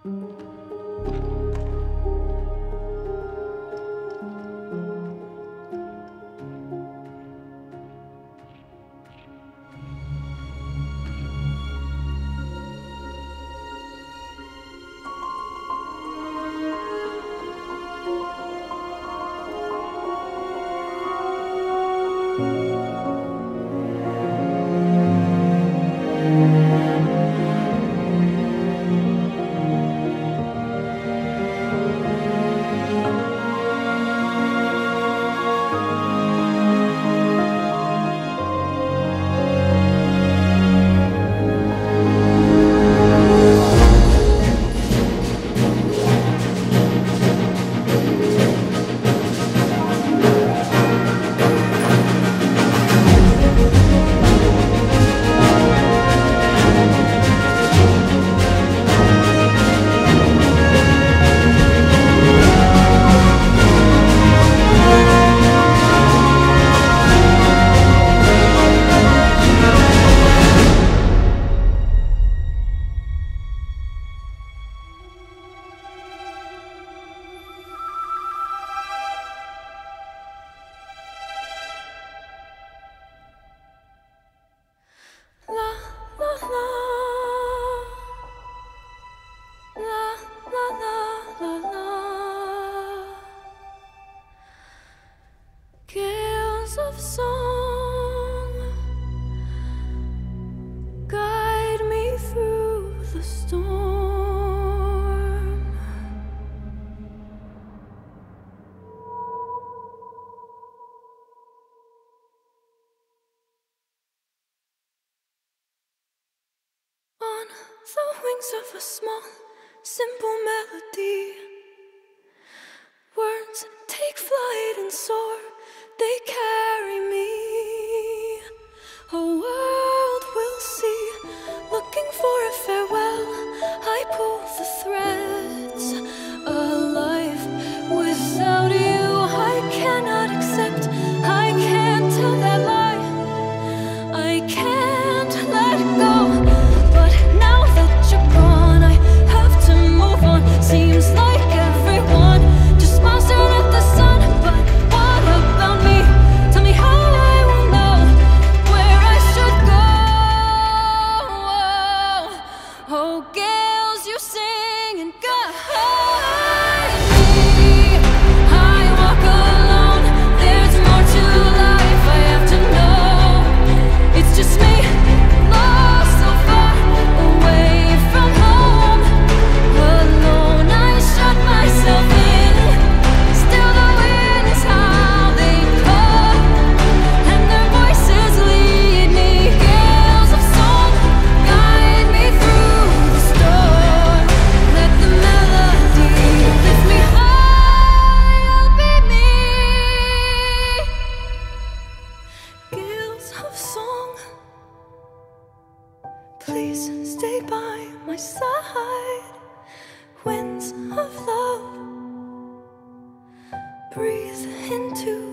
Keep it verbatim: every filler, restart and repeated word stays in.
Of song, guide me through the storm. On the wings of a small, simple melody, words take flight and soar. They carry me. A world will see. Looking for a farewell, I pull the threads. A life without you I cannot accept. I can't tell that lie. I can't let go. But now that you're gone, I have to move on. Seems like everyone just smiles down at the sun. But what about me? Tell me how I will know where I should go. Oh, gales, you sing and guide me. I walk alone. There's more to life. I have to know. It's just me, lost so far away from home. Alone, I shut myself in. Still the winds howl, they call, and their voices lead me. Gales of song, guide me through the storm. Let the melody lift me high, I'll be me. Gales of song, please stay by my side. Winds of love, breathe into